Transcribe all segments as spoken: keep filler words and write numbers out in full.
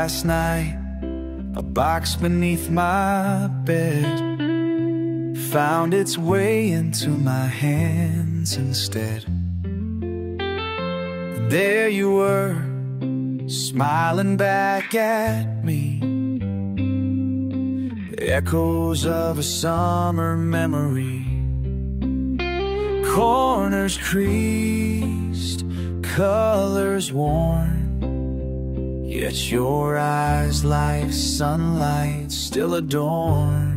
last night, a box beneath my bed found its way into my hands instead. There you were, smiling back at me, echoes of a summer memory, corners creased, colors worn, yet your eyes like sunlight still adorn.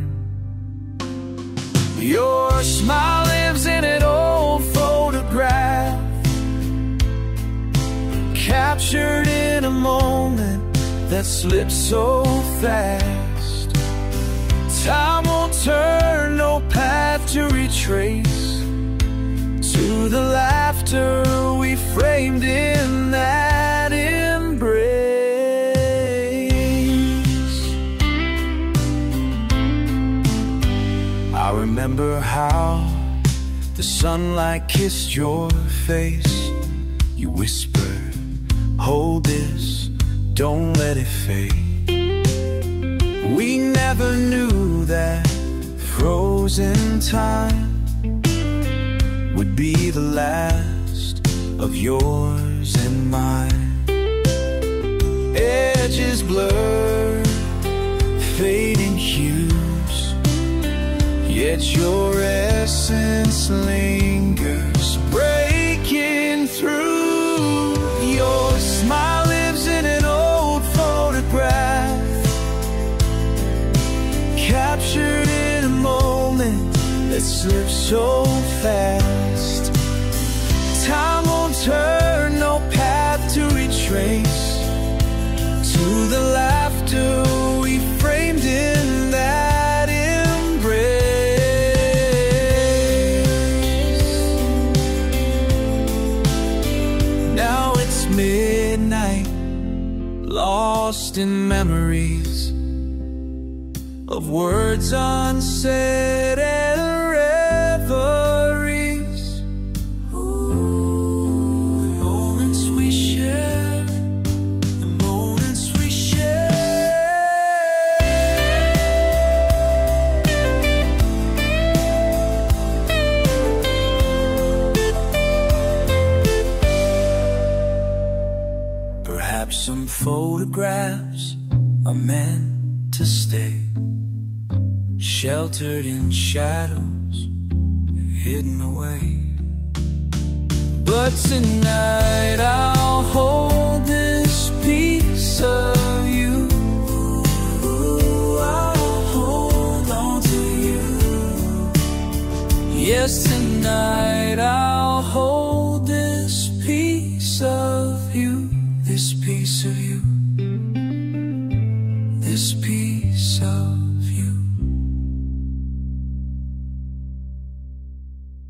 Your smile lives in an old photograph, captured in a moment that slips so fast. Time won't turn, no path to retrace, to the laughter we framed in that embrace. I remember how the sunlight kissed your face. You whispered, hold this, don't let it fade. We never knew that frozen time would be the last of yours and mine. Edges blur, fading hues, yet your essence lingers, breaking through. Your smile lives in an old photograph, captured in a moment that slips so fast. Time won't turn, no path to retrace, to the laughter we framed in that embrace. Now it's midnight, lost in memories of words unsaid and reveries. Ooh, the moments we share, the moments we share. Perhaps some photographs are meant to stay, sheltered in shadows, hidden away. But tonight I'll hold this piece of you. Ooh, I'll hold on to you. Yes, tonight I'll hold this piece of you, this piece of you, this piece of